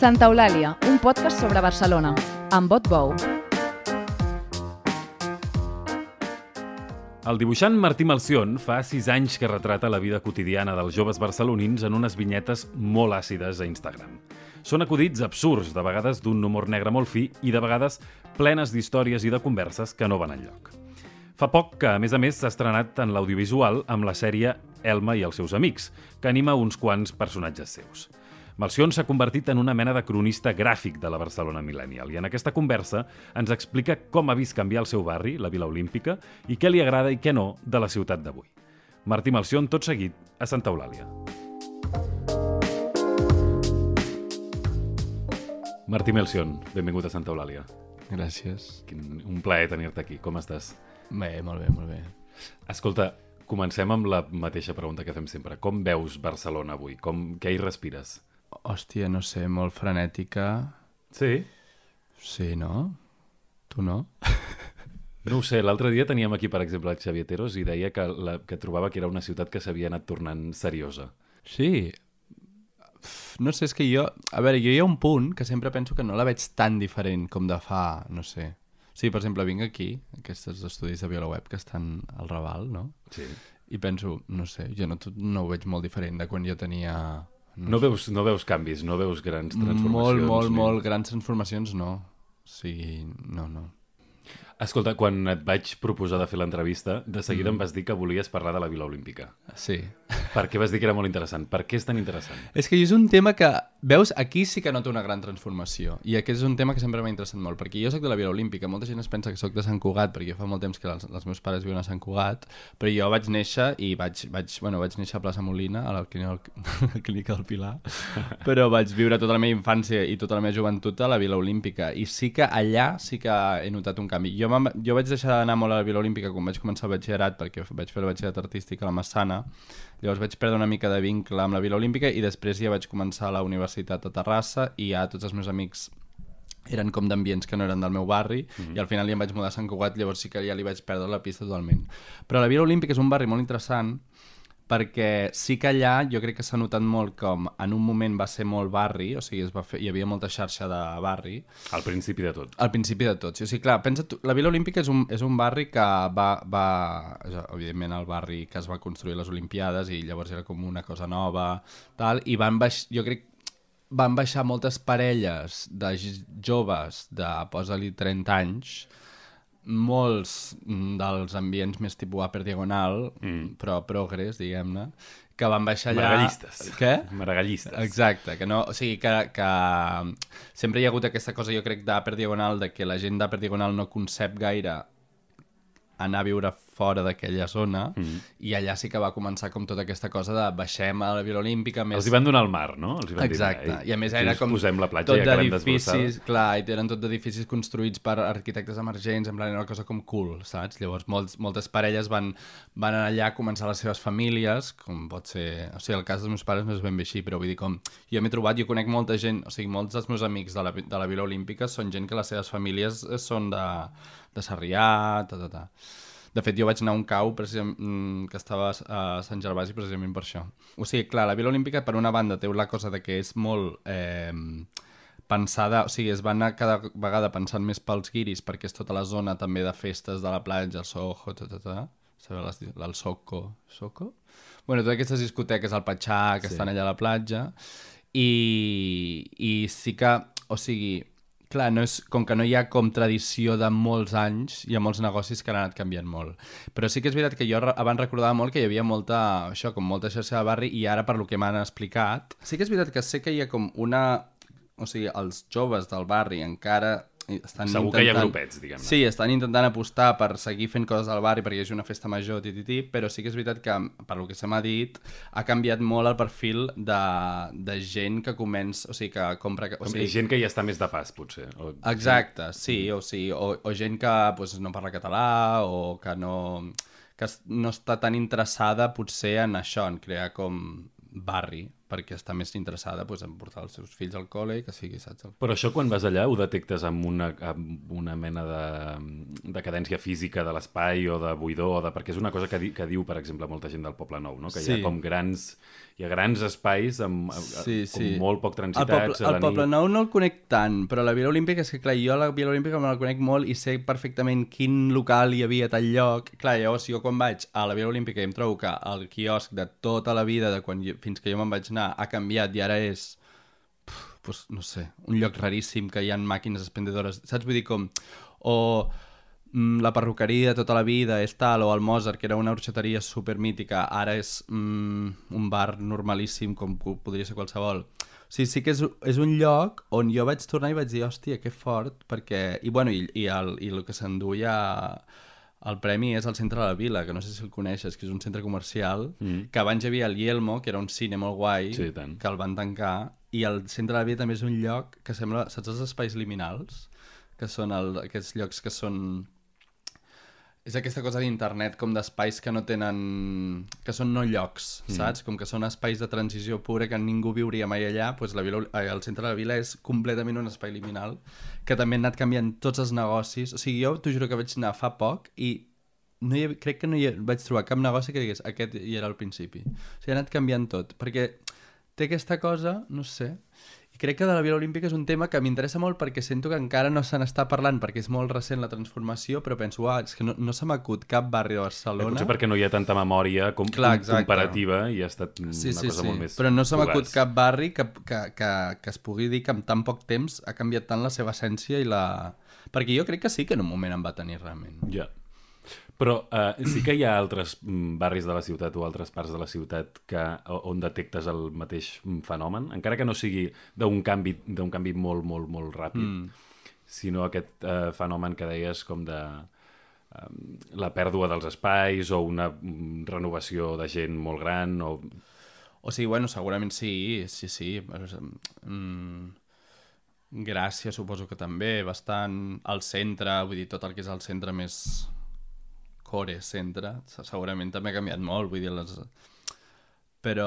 Santa Eulàlia, un podcast sobre Barcelona, amb Bot Bou. El dibuixant Martí Malción fa 6 anys que retrata la vida quotidiana dels joves barcelonins en unes vinyetes molt àcides a Instagram. Són acudits absurds, de vegades d'un humor negre molt fi i de vegades plenes d'històries i de converses que no van enlloc. Fa poc que, a més, s'ha estrenat en l'audiovisual amb la sèrie Elma i els seus amics, que anima uns quants personatges seus. Malción s'ha convertit en una mena de cronista gràfic de la Barcelona millennial i en aquesta conversa ens explica com ha vist canviar el seu barri, la Vila Olímpica, i què li agrada i què no de la ciutat d'avui. Martí Malción, tot seguit, a Santa Eulàlia. Martí Malción, benvingut a Santa Eulàlia. Gràcies. Un plaer tenir-te aquí. Com estàs? Bé, molt bé, molt bé. Escolta, comencem amb la mateixa pregunta que fem sempre. Com veus Barcelona avui? Què hi respires? Hòstia, no sé, molt frenètica. Sí? Sí, no? Tu no? No ho sé, l'altre dia teníem aquí, per exemple, el Xavier Teros i deia que trobava que era una ciutat que s'havia anat tornant seriosa. Sí. No sé, és que jo... A veure, jo hi ha un punt que sempre penso que no la veig tan diferent com de fa, no sé. Sí, per exemple, vinc aquí, aquests estudis de VilaWeb que estan al Raval, no? Sí. I penso, no sé, jo no ho veig molt diferent de quan jo tenia... No veus canvis, no veus grans transformacions? Molt grans transformacions, no. O sigui, no. Escolta, quan et vaig proposar de fer l'entrevista, de seguida em vas dir que volies parlar de la Vila Olímpica. Sí. Per què vas dir que era molt interessant? Per què és tan interessant? És que és un tema que, veus, aquí sí que noto una gran transformació. I aquest és un tema que sempre m'ha interessat molt, perquè jo soc de la Vila Olímpica. Molta gent es pensa que soc de Sant Cugat, perquè jo fa molt temps que els meus pares viuen a Sant Cugat, però jo vaig néixer i vaig néixer a Plaça Molina, a la clínica del Pilar, però vaig viure tota la meva infància i tota la meva joventut a la Vila Olímpica. I sí que allà sí que he notat un canvi. Jo vaig deixar d'anar molt a la Vila Olímpica quan vaig començar el batxillerat, perquè vaig fer el batxillerat artístic a la Massana. Llavors vaig perdre una mica de vincle amb la Vila Olímpica i després ja vaig començar a la universitat a Terrassa i ja tots els meus amics eren com d'ambients que no eren del meu barri i al final ja em vaig mudar a Sant Cugat, llavors sí que ja li vaig perdre la pista totalment. Però la Vila Olímpica és un barri molt interessant perquè sí que allà jo crec que s'ha notat molt com en un moment va ser molt barri, o sigui, hi havia molta xarxa de barri. Al principi de tot. Al principi de tot, sí. O sigui, clar, pensa tu, la Vila Olímpica és un barri que evidentment el barri que es va construir a les Olimpiades i llavors era com una cosa nova, tal, i jo crec van baixar moltes parelles de joves de, posa-li, 30 anys, molts dels ambients més tipus Upper Diagonal, però progres, diguem-ne, que van baixar allà... Maragallistes. Què? Maragallistes. Exacte, que no... O sigui, que sempre hi ha hagut aquesta cosa, jo crec, d'Upper Diagonal, de que la gent d'Upper Diagonal no concep gaire anar a viure fora d'aquella zona i allà sí que va començar com tota aquesta cosa de baixem a la Vila Olímpica més... Els hi van donar el mar, no? Els hi van Exacte, i a més era com posem la platja tot i acabem d'edificis, clar, i eren tot d'edificis construïts per arquitectes emergents, en plan era una cosa com cool, saps? Llavors moltes parelles van anar allà a començar les seves famílies, com pot ser... O sigui, el cas dels meus pares no és ben bé així, però vull dir com... Jo conec molta gent, o sigui, molts dels meus amics de la Vila Olímpica són gent que les seves famílies són de Sarrià, De fet, jo vaig anar a un cau que estava a Sant Gervasi precisament per això. O sigui, clar, la Vila Olímpica, per una banda, té la cosa de que és molt pensada, o sigui, es va anar cada vegada pensant més pels guiris, perquè és tota la zona també de festes de la platja, el Soho, el Soco? Bueno, totes aquestes discoteques, el Patxà, que estan allà a la platja, i sí que, o sigui... Clar, com que no hi ha com tradició de molts anys, hi ha molts negocis que han anat canviant molt. Però sí que és veritat que jo abans recordava molt que hi havia molta xarxa de barri i ara, per lo que m'han explicat, sí que és veritat que sé que hi ha com una... O sigui, els joves del barri encara... Segur que hi ha grupets, diguem-ne. Sí, estan intentant apostar per seguir fent coses al barri perquè hi hagi una festa major, però sí que és veritat que, per lo que se m'ha dit, ha canviat molt el perfil de gent que comença, o sigui, que compra... Gent que ja està més de pas, potser. Exacte, sí, o gent que no parla català o que no està tan interessada, potser, en això, en crear com barri, perquè està més interessada pues, en portar els seus fills al col·le i que sigui, saps? Però això quan vas allà ho detectes amb una mena de cadència física de l'espai o de buidor, perquè és una cosa que diu, per exemple, molta gent del Poble Nou, no? Que hi ha com grans espais amb com molt poc transitats a la nit. El Poble Nou no el conec tant, però la Vila Olímpica és que, clar, jo la Vila Olímpica me la conec molt i sé perfectament quin local hi havia a tal lloc. Clar, llavors jo quan vaig a la Vila Olímpica i em trobo que el quiosc de tota la vida, fins que jo me'n vaig anar, ha canviat i ara és, pues, no sé, un lloc raríssim que hi ha màquines expendedores, saps? Vull dir com... O la perruqueria de tota la vida és tal, o el Mozart, que era una orxateria supermítica, ara és un bar normalíssim com podria ser qualsevol. O sigui, sí que és un lloc on jo vaig tornar i vaig dir, hòstia, que fort, perquè... I el que s'enduia el premi és el centre de la vila, que no sé si el coneixes, que és un centre comercial, que abans hi havia el Yelmo, que era un cine molt guai, que el van tancar, i el centre de la vila també és un lloc que sembla... Saps els espais liminals? Que són aquests llocs que són... És aquesta cosa d'internet com d'espais que no tenen... que són no llocs, saps? Com que són espais de transició pura que ningú viuria mai allà, doncs el centre de la vila és completament un espai liminal que també han anat canviant tots els negocis. O sigui, jo t'ho juro que vaig anar fa poc i crec que no vaig trobar cap negoci que digués aquest hi era al principi. O sigui, ha anat canviant tot, perquè té aquesta cosa, no sé... I crec que de la Vila Olímpica és un tema que m'interessa molt perquè sento que encara no se n'està parlant perquè és molt recent la transformació, però penso, és que no se m'acut cap barri de Barcelona. Potser perquè no hi ha tanta memòria comparativa i ha estat una cosa molt més... Però no se m'acut cap barri que es pugui dir que en tan poc temps ha canviat tant la seva essència i la... Perquè jo crec que sí que en un moment en va tenir realment. Ja. Però sí que hi ha altres barris de la ciutat o altres parts de la ciutat on detectes el mateix fenomen, encara que no sigui d'un canvi molt, molt, molt ràpid, sinó aquest fenomen que deies com de la pèrdua dels espais o una renovació de gent molt gran o... O sigui, bueno, segurament sí. Gràcia suposo que també, bastant al centre, vull dir, tot el que és el centre més... core, centre, segurament també ha canviat molt, vull dir, però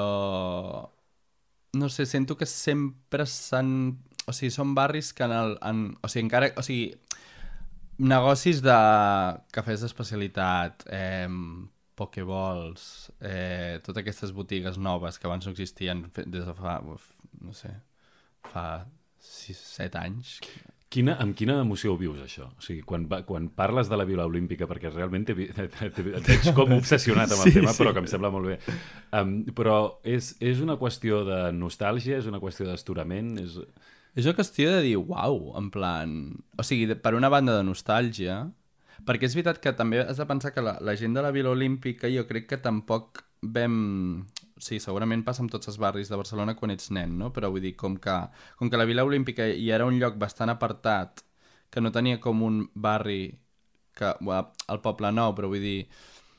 no sé, sento que sempre s'han... O sigui, són barris que o sigui, encara... O sigui, negocis de cafès d'especialitat, pokeballs, totes aquestes botigues noves que abans no existien des de fa, no sé, fa 6-7 anys... Amb quina emoció ho vius, això? O sigui, quan parles de la Vila Olímpica, perquè realment et veig com obsessionat amb el tema, però que em sembla molt bé. Però és una qüestió de nostàlgia? És una qüestió d'esturament? És una qüestió de dir, uau, en plan... O sigui, per una banda de nostàlgia, perquè és veritat que també has de pensar que la gent de la Vila Olímpica jo crec que tampoc vam... Sí, segurament passa amb tots els barris de Barcelona quan ets nen, no? Però vull dir, com que la Vila Olímpica hi era un lloc bastant apartat, que no tenia com un barri al Poble Nou, però vull dir...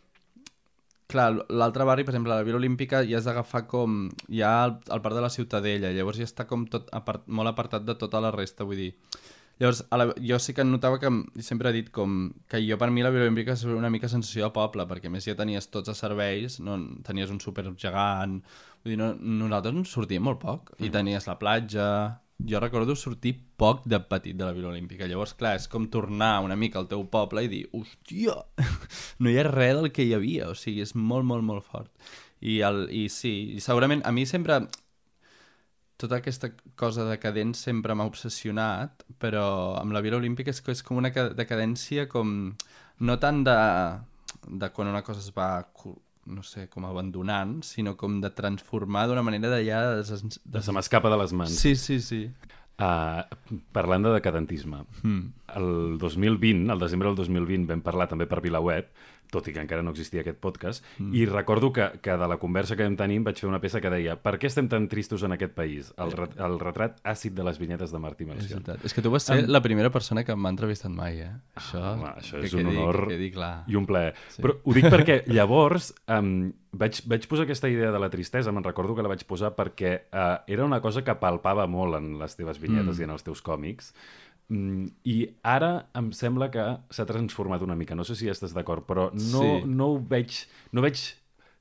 Clar, l'altre barri, per exemple, la Vila Olímpica ja has d'agafar com... Hi ha el Parc de la Ciutadella, llavors ja està com tot molt apartat de tota la resta, vull dir... Llavors, jo sí que notava que sempre he dit com que jo per mi la Vila Olímpica és una mica sensació de poble, perquè a més ja tenies tots els serveis, no? Tenies un súper gegant, vull dir, nosaltres sortíem molt poc, i tenies la platja... Jo recordo sortir poc de petit de la Vila Olímpica, llavors clar, és com tornar una mica al teu poble i dir, hòstia, no hi ha res del que hi havia, o sigui, és molt, molt, molt fort. I sí, i segurament a mi sempre... Tota aquesta cosa decadent sempre m'ha obsessionat, però amb la Vila Olímpica és com una decadència com... No tant de quan una cosa es va, no sé, com abandonant, sinó com de transformar d'una manera d'allà... Se m'escapa de les mans. Sí. Parlant de decadentisme, el 2020, al desembre del 2020, vam parlar també per VilaWeb, tot i que encara no existia aquest podcast, i recordo que de la conversa que vam tenir vaig fer una peça que deia «Per què estem tan tristos en aquest país?» El retrat àcid de les vinyetes de Martí Melcior. És que tu vas ser la primera persona que m'ha entrevistat mai, eh? Això és un honor i un plaer. Sí. Però ho dic perquè llavors vaig posar aquesta idea de la tristesa, me'n recordo que la vaig posar perquè era una cosa que palpava molt en les teves vinyetes i en els teus còmics, i ara em sembla que s'ha transformat una mica, no sé si estàs d'acord, però no veig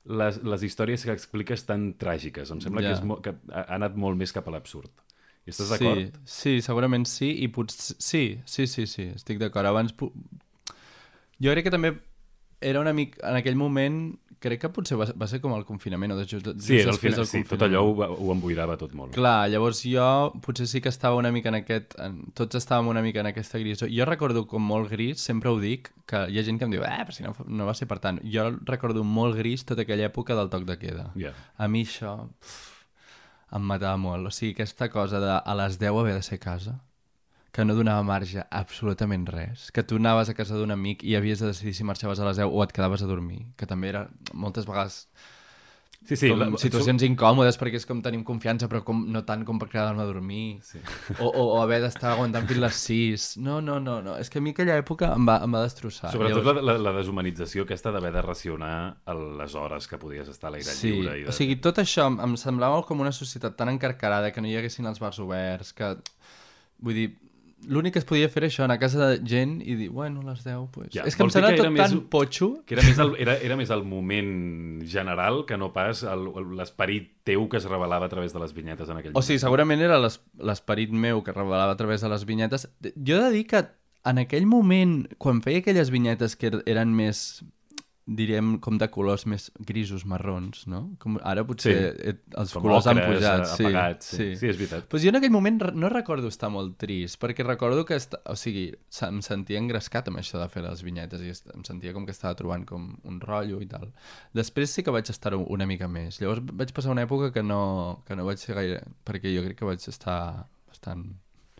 les històries que expliques tan tràgiques. Em sembla que ha anat molt més cap a l'absurd. I estàs d'acord? Sí, segurament sí, i potser... Sí, estic d'acord. Abans... Jo crec que també era una mica... En aquell moment, crec que potser va ser com el confinament, o just sí, després del sí, confinament. tot allò ho emboirava tot molt. Clar, llavors jo potser sí que estava una mica en aquest... Tots estàvem una mica en aquesta gris. Jo recordo com molt gris, sempre ho dic, que hi ha gent que em diu, però si no va ser per tant. Jo recordo molt gris tota aquella època del toc de queda. Yeah. A mi això... em matava molt. O sigui, aquesta cosa de a les 10 haver de ser a casa, que no donava marge absolutament res, que tu anaves a casa d'un amic i havies de decidir si marxaves a les 10 o et quedaves a dormir, que també era moltes vegades situacions incòmodes perquè és com tenim confiança però no tant com per quedar-me a dormir o haver d'estar aguantant fins les 6. No, és que a mi aquella època em va destrossar. Sobretot la deshumanització aquesta d'haver de racionar les hores que podies estar a l'aire lliure. O sigui, tot això em semblava com una societat tan encarcarada que no hi haguessin els bars oberts, que... Vull dir, l'únic que es podia fer això, anar a casa de gent i dir, bueno, a les 10, pues... Ja, és que em sembla tot tan potxo. Que era més el moment general que no pas l'esperit teu que es revelava a través de les vinyetes en aquell moment. O sigui, segurament era l'esperit meu que es revelava a través de les vinyetes. Jo he de dir que en aquell moment, quan feia aquelles vinyetes que eren més... diríem com de colors més grisos, marrons, no? Com ara potser els com colors han pujat. Apagats, sí, és veritat. Pues jo en aquell moment no recordo estar molt trist, perquè recordo que... O sigui, em sentia engrescat amb això de fer les vinyetes i em sentia com que estava trobant com un rotllo i tal. Després sí que vaig estar una mica més. Llavors vaig passar una època que no vaig ser gaire... Perquè jo crec que vaig estar bastant...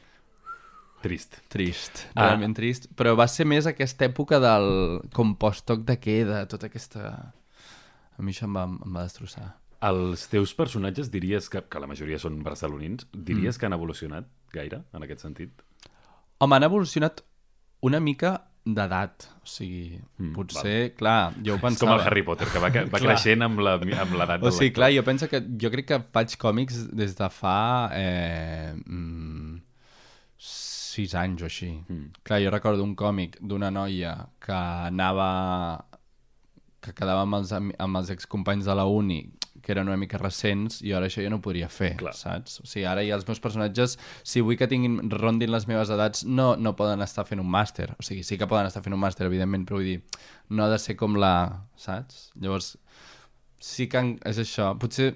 Trist, realment trist. Però va ser més aquesta època del com post-toc de queda, tota aquesta... A mi això em va destrossar. Els teus personatges diries que la majoria són barcelonins, diries que han evolucionat gaire en aquest sentit? Home, han evolucionat una mica d'edat. O sigui, potser, clar, jo ho pensava... És com el Harry Potter, que va creixent amb l'edat del lector. O sigui, clar, jo penso que... Jo crec que faig còmics des de fa... 6 anys o així. Clar, jo recordo un còmic d'una noia que quedava amb els excompanys de la uni, que eren una mica recents, i ara això jo no ho podria fer, saps? O sigui, ara els meus personatges, si vull que rondin les meves edats, no poden estar fent un màster. O sigui, sí que poden estar fent un màster, evidentment, però vull dir, no ha de ser com saps? Llavors, sí que és això. Potser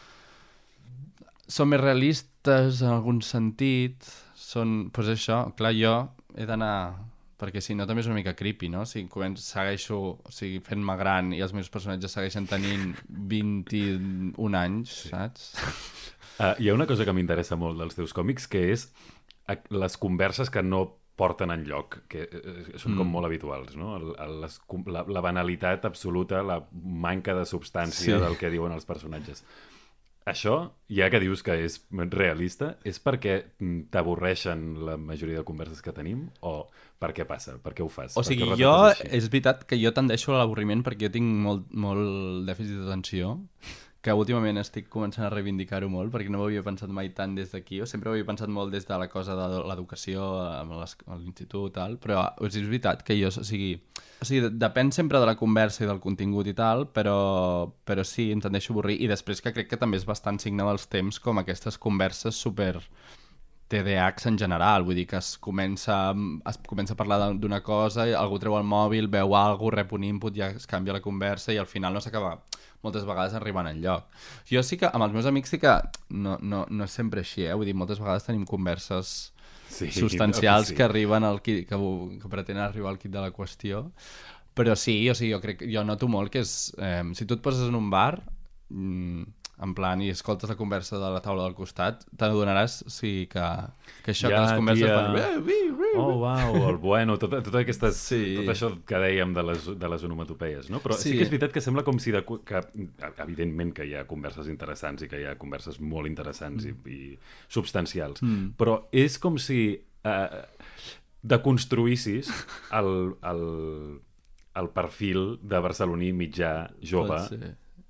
són més realistes en algun sentit... Doncs això, clar, jo he d'anar... Perquè si no també és una mica creepy, no? Si segueixo fent-me gran i els meus personatges segueixen tenint 21 anys, saps? Hi ha una cosa que m'interessa molt dels teus còmics, que és les converses que no porten enlloc, que són com molt habituals, no? La banalitat absoluta, la manca de substància del que diuen els personatges. Això, ja que dius que és realista, és perquè t'avorreixen la majoria de converses que tenim o per què passa? Per què ho fas? O sigui, és veritat que jo tendeixo a l'avorriment perquè jo tinc molt dèficit d'atenció, que últimament estic començant a reivindicar-ho molt perquè no m'havia pensat mai tant des d'aquí, o sempre havia pensat molt des de la cosa de l'educació a l'institut i tal, però és veritat que jo, o sigui, depèn sempre de la conversa i del contingut i tal, però sí, em tendeixo a avorrir, i després que crec que també és bastant signe dels temps com aquestes converses super TDAHs en general, vull dir que es comença a parlar d'una cosa, algú treu el mòbil, veu alguna cosa, rep un input, ja es canvia la conversa i al final no s'acaba moltes vegades arribant enlloc. Jo sí que, amb els meus amics sí que no és sempre així, vull dir, moltes vegades tenim converses substancials que arriben al que pretenen arribar al quid de la qüestió, però sí, o sigui, jo noto molt que és... si tu et poses en un bar... en plan, i escoltes la conversa de la taula del costat, t'adonaràs que això, que les converses fan... Oh, uau, el bueno, tot això que dèiem de les onomatopeies, no? Però sí que és veritat que sembla com si... evidentment que hi ha converses interessants i que hi ha converses molt interessants i substancials, però és com si deconstruïssis el perfil de barceloní mitjà jove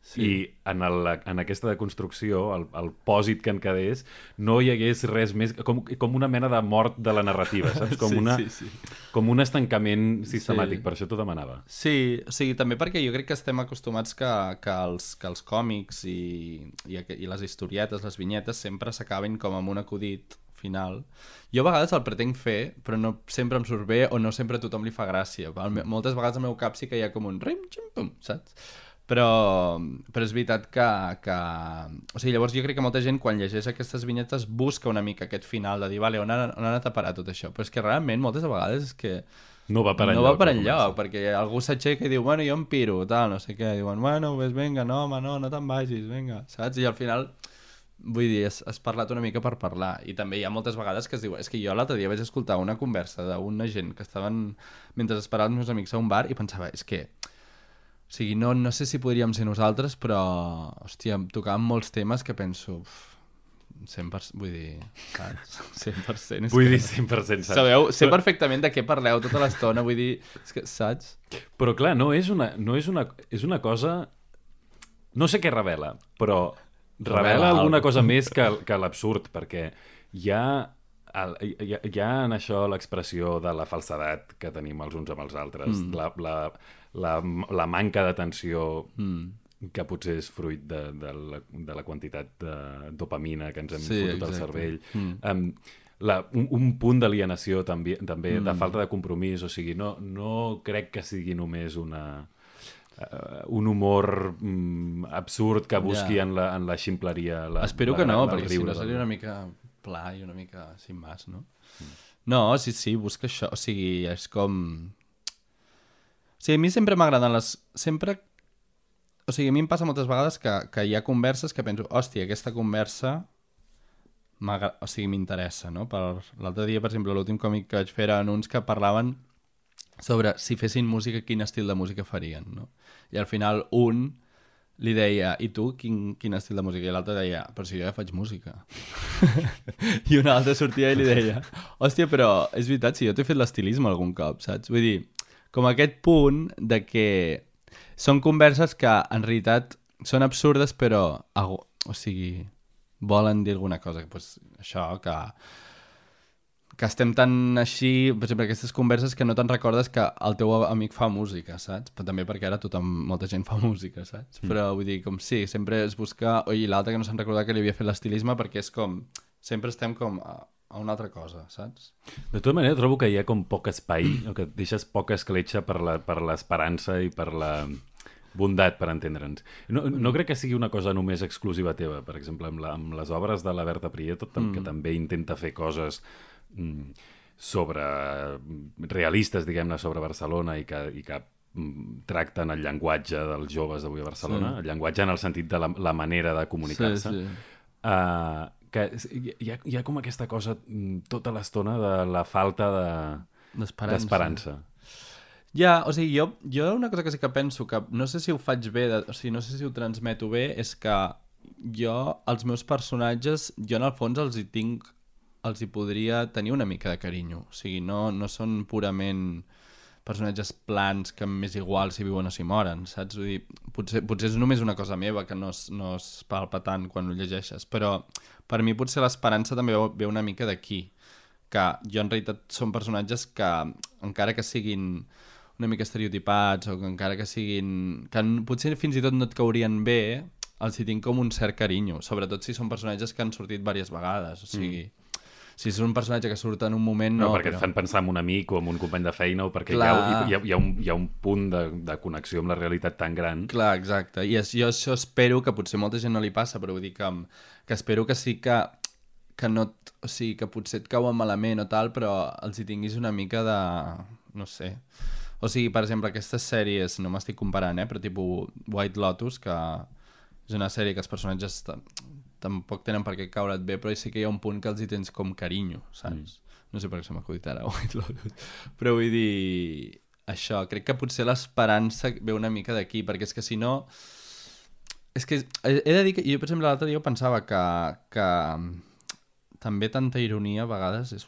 I en aquesta deconstrucció, el pòsit que en quedés, no hi hagués res més, com una mena de mort de la narrativa, saps? Com un estancament sistemàtic, per això t'ho demanava. Sí, o sigui, també perquè jo crec que estem acostumats que els còmics i les historietes, les vinyetes, sempre s'acaben com amb un acudit final. Jo a vegades el pretenc fer, però no sempre em surt bé o no sempre a tothom li fa gràcia. Moltes vegades al meu cap sí que hi ha com un rim, xim, pum, saps? Però és veritat que... O sigui, llavors jo crec que molta gent quan llegeix aquestes vinyetes busca una mica aquest final de dir, vale, on ha anat a parar tot això? Però és que realment moltes vegades és que no va per enlloc, perquè algú s'aixeca i diu, bueno, jo em piro, tal, no sé què, diuen, bueno, pues venga, no, home, no te'n vagis, venga, saps? I al final... Vull dir, has parlat una mica per parlar. I també hi ha moltes vegades que es diu... És que jo l'altre dia vaig escoltar una conversa d'una gent que estaven... Mentre esperaven els meus amics a un bar i pensava, és que... O sigui, no sé si podríem ser nosaltres, però... Hòstia, tocàvem molts temes que penso... 100%, vull dir... Saps? 100%. Vull dir 100%, saps? Sabeu? Sé perfectament de què parleu tota l'estona, vull dir... És que, saps? Però clar, és una cosa... No sé què revela, però... Revela alguna cosa més que l'absurd, perquè hi ha en això l'expressió de la falsedat que tenim els uns amb els altres, la manca d'atenció que potser és fruit de la quantitat de dopamina que ens hem fotut al cervell. Un punt d'alienació també de falta de compromís, o sigui, no crec que sigui només un humor absurd que busqui en la ximpleria. Espero que no, perquè si no seria una mica pla i una mica sin más, no? No, sí, busca això. O sigui, és com... O sigui, a mi sempre m'agraden les... Sempre... O sigui, a mi em passa moltes vegades que hi ha converses que penso, hòstia, aquesta conversa o sigui, m'interessa, no? L'altre dia, per exemple, l'últim còmic que vaig fer era uns que parlaven sobre si fessin música, quin estil de música farien, no? I al final un li deia, i tu, quin estil de música? I l'altre deia, però si jo ja faig música. I un altre sortia i li deia, hòstia, però és veritat, si jo t'he fet l'estilisme algun cop, saps? Vull dir, com aquest punt de que són converses que en realitat són absurdes, però, o sigui, volen dir alguna cosa. Pues això, que estem tan així, per exemple, aquestes converses que no te'n recordes que el teu amic fa música, saps? Però també perquè ara molta gent fa música, saps? Però vull dir, com sí, sempre es busca... I l'altre que no se'n recorda que li havia fet l'estilisme perquè és com... Sempre estem com a una altra cosa, saps? De tota manera, trobo que hi ha com poc espai, o que deixes poca escletxa per l'esperança i per la bondat, per entendre'ns. No crec que sigui una cosa només exclusiva teva. Per exemple, amb les obres de la Berta Prieto, que també intenta fer coses realistes, diguem-ne, sobre Barcelona i que tracten el llenguatge dels joves d'avui a Barcelona, el llenguatge en el sentit de la manera de comunicar-se, que hi ha com aquesta cosa tota l'estona de la falta d'esperança. Ja, o sigui, jo una cosa que sí que penso, que no sé si ho faig bé, o sigui, no sé si ho transmeto bé, és que jo, els meus personatges, jo en el fons els hi podria tenir una mica de carinyo. O sigui, no són purament personatges plans que m'és igual si viuen o si moren, saps? Vull dir, potser és només una cosa meva que no es palpa tant quan ho llegeixes, però per mi potser l'esperança també ve una mica d'aquí, que jo en realitat són personatges que, encara que siguin una mica estereotipats o que encara que siguin... que potser fins i tot no et caurien bé, els hi tinc com un cert carinyo, sobretot si són personatges que han sortit diverses vegades, o sigui... Si és un personatge que surt en un moment... No, perquè et fan pensar en un amic o en un company de feina o perquè hi ha un punt de connexió amb la realitat tan gran. Clar, exacte. I jo això espero que potser molta gent no li passa, però vull dir que espero que sí que no... O sigui, que potser et cauen malament o tal, però els hi tinguis una mica de... No sé. O sigui, per exemple, aquestes sèries, no m'estic comparant, però tipus White Lotus, que és una sèrie que els personatges... tampoc tenen per què caure't bé, però sí que hi ha un punt que els hi tens com carinyo, saps? No sé per què se m'ha acudit ara White Lotus. Però vull dir... Això, crec que potser l'esperança ve una mica d'aquí, perquè és que si no... És que he de dir que jo, per exemple, l'altre dia pensava que també tanta ironia a vegades és...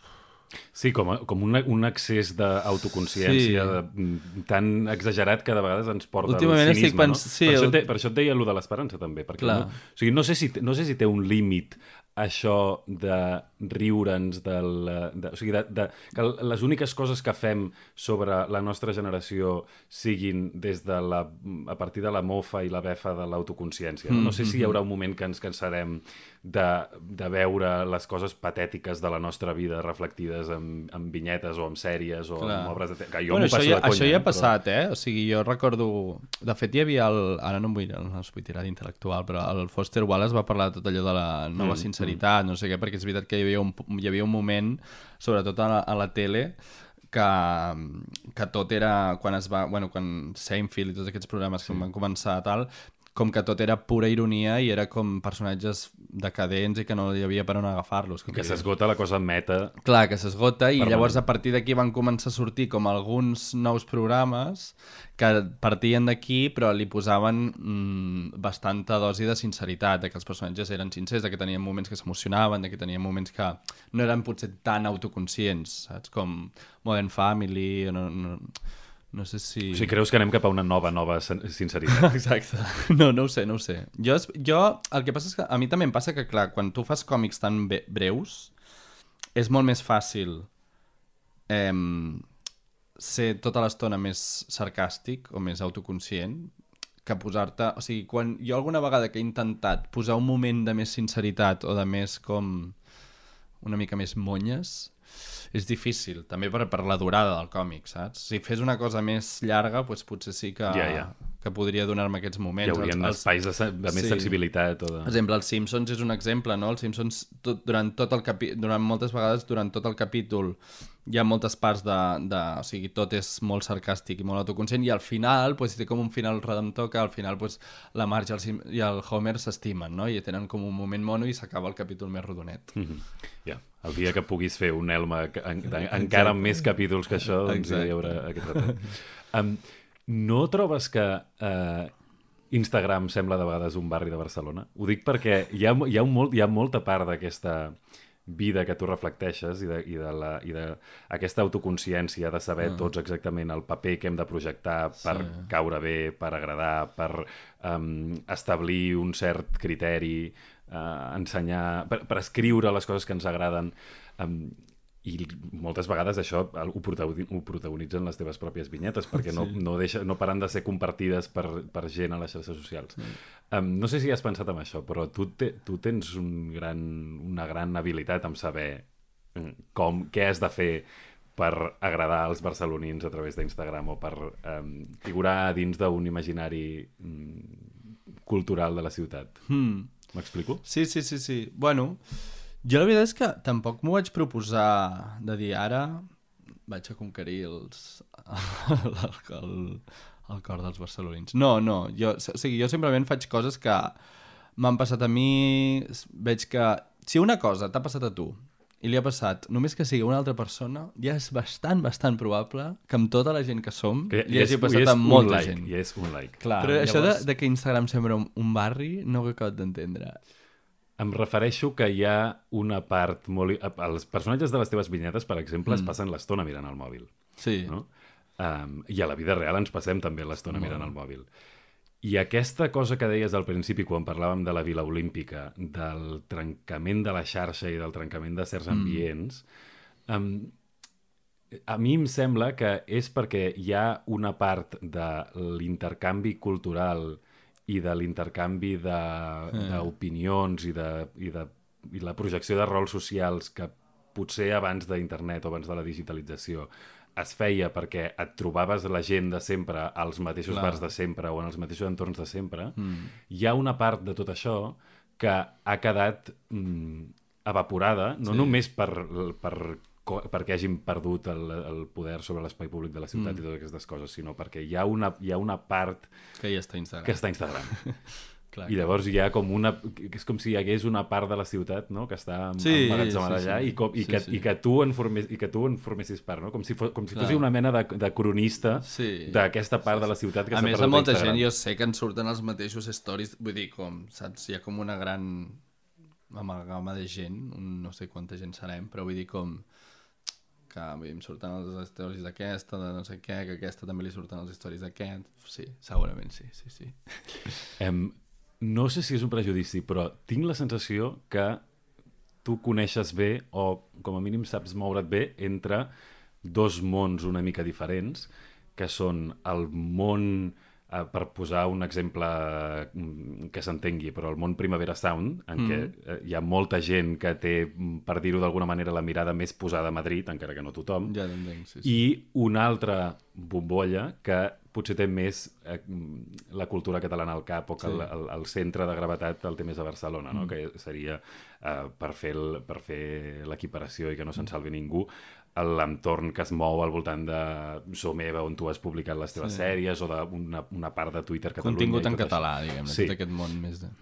Sí, com un excés d'autoconsciència tan exagerat que de vegades ens porta Últimament al cinisme, no? Sí, Per això et deia allò de l'esperança, també. Perquè Clar. o sigui, no sé si té un límit això de riure'ns o sigui, que les úniques coses que fem sobre la nostra generació siguin a partir de la mofa i la befa de l'autoconsciència. No sé si hi haurà un moment que ens cansarem de veure les coses patètiques de la nostra vida reflectides en vinyetes o en sèries o en obres de teatre. Jo m'ho passo de conya. Això ja ha passat, O sigui, jo recordo... De fet, hi havia ara no us vull tirar d'intel·lectual, però el Foster Wallace va parlar de tot allò de la nova sinceritat, no sé què, perquè és veritat que hi havia un moment, sobretot a la tele, que tot era... Quan Seinfeld i tots aquests programes que van començar tal... com que tot era pura ironia i era com personatges decadents i que no hi havia per on agafar-los. Que s'esgota la cosa meta. Clar, que s'esgota i llavors a partir d'aquí van començar a sortir com alguns nous programes que partien d'aquí però li posaven bastanta dosi de sinceritat, de que els personatges eren sincers, de que tenien moments que s'emocionaven, de que tenien moments que no eren potser tan autoconscients, saps? Com Modern Family... No sé si... O sigui, creus que anem cap a una nova sinceritat? Exacte. No ho sé. Jo, el que passa és que a mi també em passa que, clar, quan tu fas còmics tan breus, és molt més fàcil ser tota l'estona més sarcàstic o més autoconscient que posar-te... O sigui, quan jo alguna vegada que he intentat posar un moment de més sinceritat o de més com una mica més monyes... És difícil, també per la durada del còmic, saps? Si fes una cosa més llarga, doncs potser sí que podria donar-me aquests moments. Hi haurien espais de més sensibilitat. Per exemple, els Simpsons és un exemple, no? Els Simpsons, durant moltes vegades, durant tot el capítol, hi ha moltes parts o sigui, tot és molt sarcàstic i molt autoconscient, i al final, doncs, té com un final redemptor que al final doncs, la Marge i el Homer s'estimen, no? I tenen com un moment mono i s'acaba el capítol més rodonet. El dia que puguis fer un Elma encara amb més capítols que això, doncs hi haurà aquest retrat. No trobes que Instagram sembla de vegades un barri de Barcelona? Ho dic perquè hi ha molta part d'aquesta vida que tu reflecteixes i d'aquesta autoconsciència de saber tots exactament el paper que hem de projectar per caure bé, per agradar, per establir un cert criteri, ensenyar, per escriure les coses que ens agraden, i moltes vegades això ho protagonitzen les teves pròpies vinyetes perquè no paren de ser compartides per gent a les xarxes socials. No sé si has pensat en això, però tu tens una gran habilitat en saber què has de fer per agradar als barcelonins a través d'Instagram o per figurar dins d'un imaginari cultural de la ciutat. M'explico? Sí. Bueno, jo la veritat és que tampoc m'ho vaig proposar de dir ara vaig a conquerir el cor dels barcelonins. No, jo simplement faig coses que m'han passat a mi, veig que si una cosa t'ha passat a tu i li ha passat només que sigui una altra persona, ja és bastant probable que amb tota la gent que som li hagi passat a molta gent. I és un like. Clar, però llavors... això de que Instagram sembla un barri no ho he acabat d'entendre. Em refereixo que hi ha una part molt... Els personatges de les teves vinyetes, per exemple, es passen l'estona mirant el mòbil. Sí. No? I a la vida real ens passem també l'estona mirant el mòbil. I aquesta cosa que deies al principi, quan parlàvem de la Vila Olímpica, del trencament de la xarxa i del trencament de certs ambients, a mi em sembla que és perquè hi ha una part de l'intercanvi cultural i de l'intercanvi d'opinions i la projecció de rols socials que potser abans d'internet o abans de la digitalització es feia perquè et trobaves la gent de sempre als mateixos bars de sempre o en els mateixos entorns de sempre, hi ha una part de tot això que ha quedat evaporada, no només perquè hagin perdut el poder sobre l'espai públic de la ciutat i totes aquestes coses, sinó perquè hi ha una part que ja està a Instagram. Clar, i llavors hi ha com és com si hi hagués una part de la ciutat, no?, que està emmagatzemada allà i que tu en formessis part, no? Com si fossis una mena de cronista d'aquesta part de la ciutat que s'ha perdut a molta Instagram. gent jo sé que en surten els mateixos stories, vull dir, saps, hi ha com una gran amalgama de gent, no sé quanta gent serem, però vull dir com que em surten les stories d'aquesta, de no sé què, que aquesta també li surten les stories d'aquest. Sí, segurament sí. No sé si és un prejudici, però tinc la sensació que tu coneixes bé, o com a mínim saps moure't bé, entre dos mons una mica diferents, que són el món, per posar un exemple que s'entengui, però el món Primavera Sound, en què hi ha molta gent que té, per dir-ho d'alguna manera, la mirada més posada a Madrid, encara que no tothom, Ja t'entenc, sí. i una altra bombolla que potser té més la cultura catalana al cap, o que el centre de gravetat el té més a Barcelona, no? Que seria, per fer l'equiparació i que no se'n salvi ningú, l'entorn que es mou al voltant de Someva, on tu has publicat les teves sèries, o d'una part de Twitter Catalunya. Contingut en català, diguem-ne, tot aquest món més de...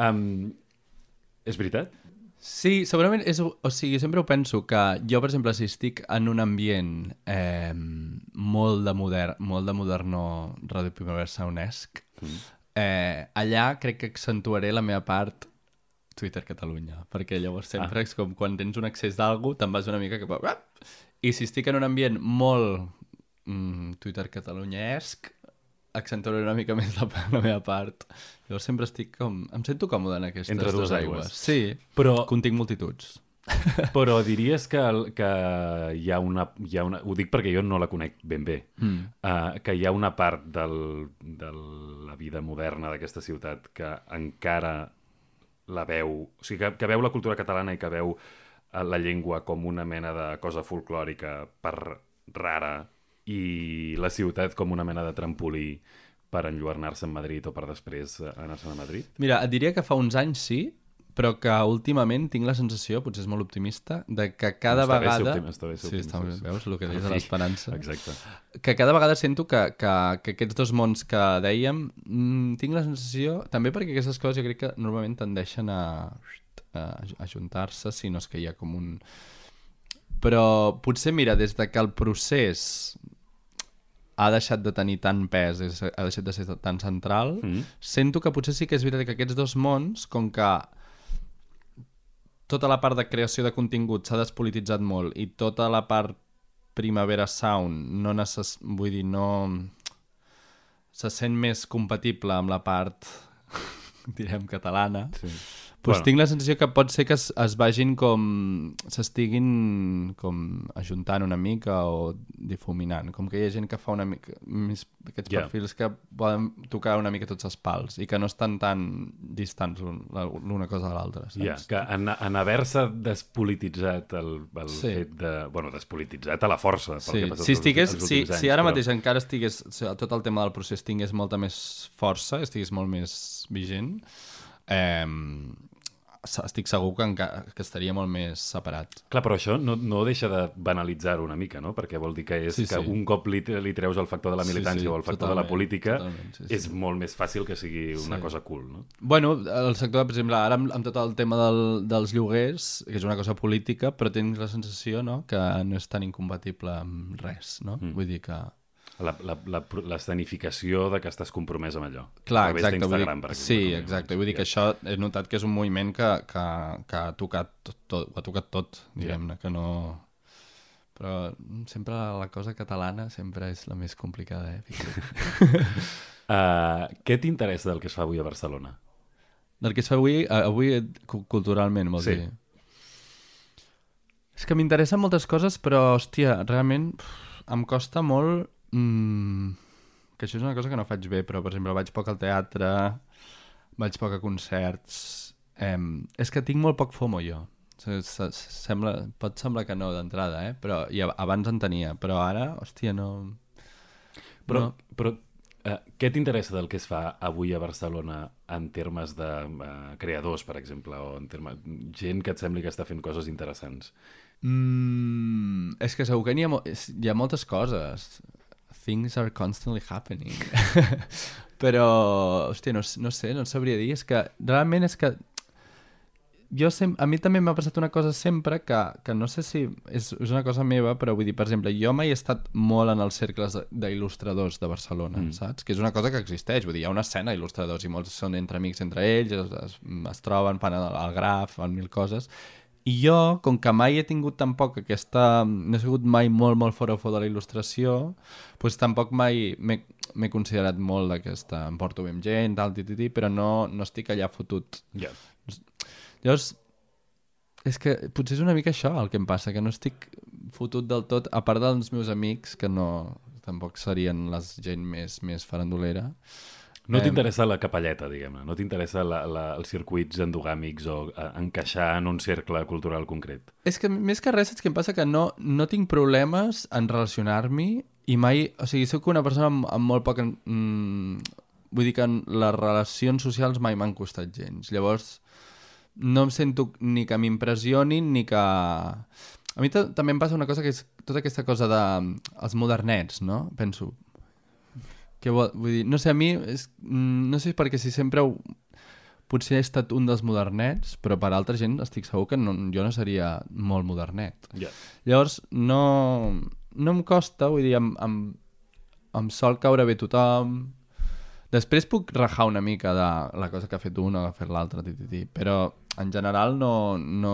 És veritat? Sí, segurament és... O sigui, sempre ho penso, que jo, per exemple, si estic en un ambient molt de moderno Radio Primavera Sound-esc, allà crec que accentuaré la meva part Twitter Catalunya, perquè llavors sempre és com quan tens un accés d'algú, te'n vas una mica cap a... I si estic en un ambient molt Twitter Catalunya-esc, accentuaré una mica més la meva part. Llavors sempre estic com... Em sento còmode en aquestes entre dues aigües. Sí, però continc multituds. Però diries que hi ha una... Ho dic perquè jo no la conec ben bé. Que hi ha una part de la vida moderna d'aquesta ciutat que encara la veu... O sigui, que veu la cultura catalana i que veu la llengua com una mena de cosa folclòrica rara, i la ciutat com una mena de trampolí per enlluernar-se en Madrid o per després anar-se'n a Madrid? Mira, et diria que fa uns anys sí, però que últimament tinc la sensació, potser és molt optimista, de que cada vegada... Està bé ser optimista. Sí, està bé, veus el que deies de l'esperança? Exacte. Que cada vegada sento que aquests dos mons que dèiem, tinc la sensació, també perquè aquestes coses jo crec que normalment tendeixen a ajuntar-se, si no és que hi ha com un... Però potser, mira, des de que el procés ha deixat de tenir tant pes, ha deixat de ser tan central, sento que potser sí que és veritat que aquests dos mons, com que tota la part de creació de contingut s'ha despolititzat molt i tota la part Primavera Sound vull dir, no se sent més compatible amb la part direm catalana, doncs tinc la sensació que pot ser que es vagin com... s'estiguin com ajuntant una mica o difuminant. Com que hi ha gent que fa una mica... aquests perfils que poden tocar una mica tots els pals i que no estan tan distants l'una cosa de l'altra, saps? Que en haver-se despolititzat el fet de... Bueno, despolititzat a la força. Si ara mateix encara estigués... Tot el tema del procés tingués molta més força, estigués molt més vigent... estic segur que estaria molt més separat. Clar, però això no deixa de banalitzar-ho una mica, no? Perquè vol dir que un cop li treus el factor de la militància o el factor de la política, és molt més fàcil que sigui una cosa cool, no? Bueno, el sector, per exemple, ara amb tot el tema dels lloguers, que és una cosa política, però tens la sensació, no?, que no és tan incompatible amb res, no? Vull dir que... L'escenificació de que estàs compromès amb allò. Clar, exacte. Sí, exacte. Vull dir que això he notat que és un moviment que ha tocat tot, diguem-ne, que no... Però sempre la cosa catalana sempre és la més complicada, Què t'interessa del que es fa avui a Barcelona? Del que es fa avui culturalment, vols dir? És que m'interessen moltes coses, però, hòstia, realment em costa molt... que això és una cosa que no faig bé, però per exemple vaig poc al teatre, vaig poc a concerts, és que tinc molt poc FOMO jo, pot semblar que no d'entrada, però abans en tenia, però ara, hòstia, no... Però què t'interessa del que es fa avui a Barcelona en termes de creadors, per exemple, o en termes gent que et sembli que està fent coses interessants? És que segur que hi ha moltes coses. Things are constantly happening. Però, hòstia, no sé, no sabria dir. És que, realment és que a mi també m'ha passat una cosa sempre que no sé si és una cosa meva, però vull dir, per exemple, jo mai he estat molt en els cercles d'il·lustradors de Barcelona, saps? Que és una cosa que existeix, vull dir, hi ha una escena d'il·lustradors i molts són entre amics entre ells, es troben, fan el graf, fan mil coses, I jo, com que mai he tingut tampoc aquesta... No he sigut mai molt forofo de la il·lustració, doncs tampoc mai m'he considerat molt d'aquesta... Em porto bé amb gent, tal, però no estic allà fotut. Ja. Llavors, és que potser és una mica això el que em passa, que no estic fotut del tot, a part dels meus amics, que no... Tampoc serien la gent més farandolera. No t'interessa la capelleta, diguem-ne? No t'interessa els circuits endogàmics o encaixar en un cercle cultural concret? És que més que res, és que em passa que no tinc problemes en relacionar-m'hi i mai... O sigui, soc una persona amb molt poc... vull dir que les relacions socials mai m'han costat gens. Llavors, no em sento ni que m'impressionin ni que... A mi també em passa una cosa que és tota aquesta cosa dels modernets, no? Penso... vull dir, no sé, a mi no sé perquè si sempre potser he estat un dels modernets, però per altra gent estic segur que jo no seria molt modernet. Yeah. Llavors no em costa, vull dir, em sol caure bé tothom. Després puc rajar una mica de la cosa que ha fet un o que ha fet l'altre, però en general no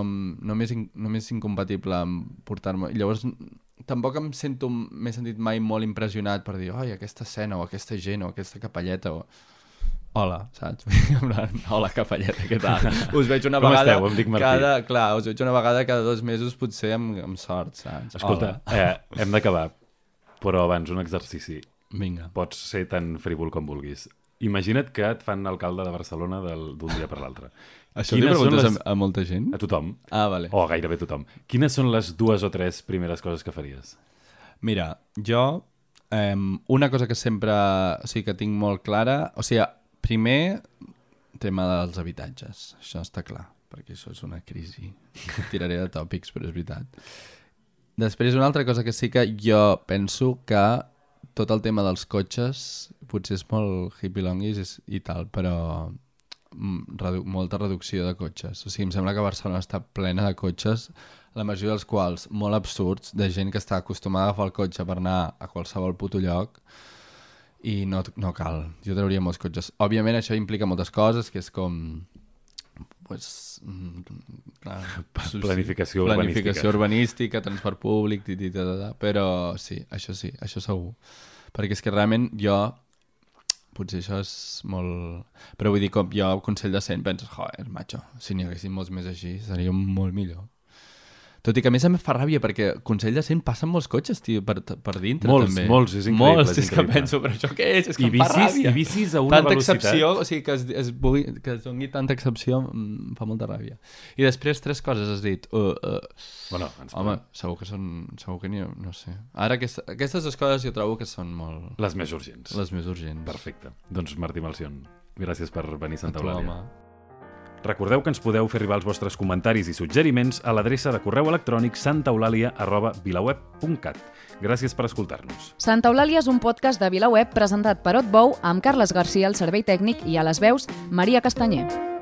m'és incompatible portar-me... Llavors tampoc m'he sentit mai molt impressionat per dir, oi, aquesta escena o aquesta gent o aquesta capelleta o... Hola, saps? Hola, capelleta, què tal? Us veig una vegada... Com esteu? Em dic Martí. Clar, us veig una vegada cada 2 mesos potser amb sort, saps? Escolta, hem d'acabar, però abans un exercici. Vinga. Pots ser tan frívol com vulguis. Imagina't que et fan alcalde de Barcelona d'un dia per l'altre. Això li preguntes a molta gent? A tothom. Ah, vale. O gairebé tothom. Quines són les 2 o 3 primeres coses que faries? Mira, jo... una cosa que sempre... O sigui, que tinc molt clara... O sigui, primer, tema dels habitatges. Això està clar, perquè això és una crisi. Tiraré de tòpics, però és veritat. Després, una altra cosa que sí que jo penso que tot el tema dels cotxes potser és molt hippie-longuis i tal, però molta reducció de cotxes. O sigui, em sembla que Barcelona està plena de cotxes, la majoria dels quals molt absurds, de gent que està acostumada a agafar el cotxe per anar a qualsevol puto lloc i no cal. Jo trauria molts cotxes. Òbviament això implica moltes coses, que és com... Planificació urbanística, transport públic, però sí, això segur. Perquè és que realment jo, potser això és molt... Però vull dir, com jo, Consell de Cent, penses, joder, macho, si n'hi haguessin molts més així, seria molt millor. Tot i que a més em fa ràbia, perquè Consell de Cent passen molts cotxes, tio, per dintre, també. Molts, és increïble. Molts, és que penso, però això què és? És que em fa ràbia. I bicis a una velocitat. Excepció, o sigui, que es doni tanta excepció, em fa molta ràbia. I després 3 coses has dit. Bueno, home, segur que no sé. Ara aquestes 2 coses jo trobo que són molt... Les més urgents. Les més urgents. Perfecte. Doncs Martí Malcion, gràcies per venir a Santa Eulàlia. Home. Recordeu que ens podeu fer arribar els vostres comentaris i suggeriments a l'adreça de correu electrònic santaeulàlia@vilaweb.cat. Gràcies per escoltar-nos. Santa Eulàlia és un podcast de VilaWeb presentat per Otbou amb Carles Garcia al servei tècnic i a les veus Maria Castanyer.